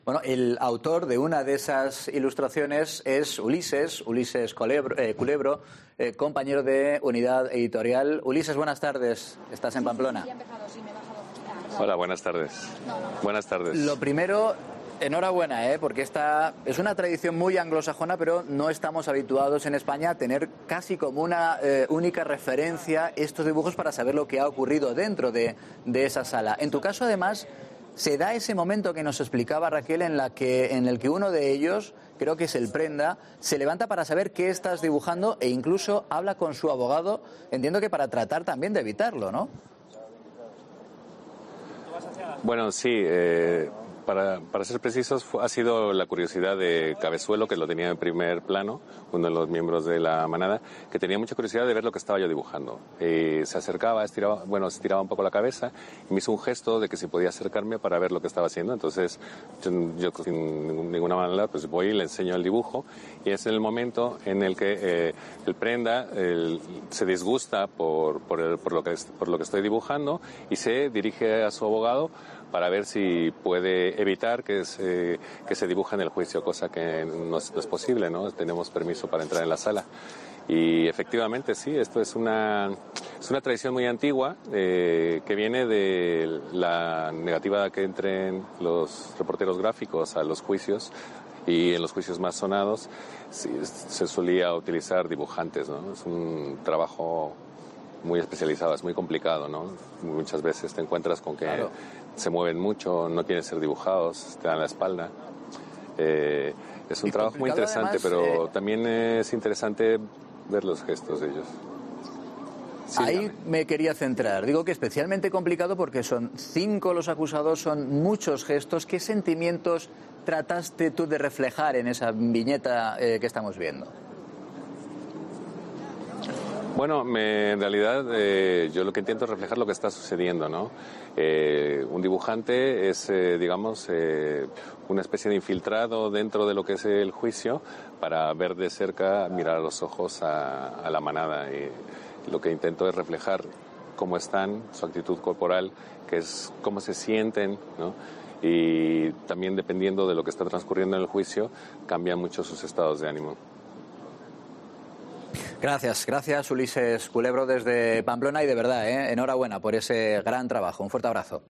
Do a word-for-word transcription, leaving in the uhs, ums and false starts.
Bueno, el autor de una de esas ilustraciones es Ulises, Ulises Culebro, eh, Culebro eh, compañero de Unidad Editorial. Ulises, buenas tardes. ¿Estás en Pamplona? Hola, buenas tardes. Buenas tardes. Lo primero, enhorabuena, ¿eh? porque esta es una tradición muy anglosajona, pero no estamos habituados en España a tener casi como una eh, única referencia estos dibujos para saber lo que ha ocurrido dentro de, de esa sala. En tu caso, además, se da ese momento que nos explicaba Raquel en, la que, en el que uno de ellos, creo que es el Prenda, se levanta para saber qué estás dibujando e incluso habla con su abogado, entiendo que para tratar también de evitarlo, ¿no? Bueno, sí, eh, para, para ser precisos, ha sido la curiosidad de Cabezuelo, que lo tenía en primer plano, uno de los miembros de la manada, que tenía mucha curiosidad de ver lo que estaba yo dibujando. Eh, se acercaba, estiraba, bueno, estiraba un poco la cabeza y me hizo un gesto de que si podía acercarme para ver lo que estaba haciendo. Entonces, yo, yo sin ninguna manera, pues voy y le enseño el dibujo, y es el momento en el que eh, el Prenda el, se disgusta por, por, el, por, lo que, por lo que estoy dibujando y se dirige a su abogado para ver si puede evitar que se, que se dibuje en el juicio, cosa que no es, no es posible, ¿no? Tenemos permiso para entrar en la sala. Y efectivamente, sí, esto es una, es una tradición muy antigua eh, que viene de la negativa de que entren los reporteros gráficos a los juicios, y en los juicios más sonados sí, se solía utilizar dibujantes, ¿no? Es un trabajo muy especializado, es muy complicado, ¿no? Muchas veces te encuentras con que claro. se mueven mucho, no quieren ser dibujados, te dan la espalda. Eh, es un y trabajo muy interesante, además, pero eh... también es interesante ver los gestos de ellos. Sí, Ahí dígame. me quería centrar. Digo que especialmente complicado porque son cinco los acusados, son muchos gestos. ¿Qué sentimientos trataste tú de reflejar en esa viñeta eh, que estamos viendo? Bueno, me, en realidad eh, yo lo que intento es reflejar lo que está sucediendo, ¿no? Eh, un dibujante es, eh, digamos, eh, una especie de infiltrado dentro de lo que es el juicio para ver de cerca, mirar a los ojos a, a la manada. Y lo que intento es reflejar cómo están, su actitud corporal, que es cómo se sienten, ¿no? Y también dependiendo de lo que está transcurriendo en el juicio, cambian mucho sus estados de ánimo. Gracias, gracias Ulises Culebro desde Pamplona y de verdad, ¿eh? enhorabuena por ese gran trabajo. Un fuerte abrazo.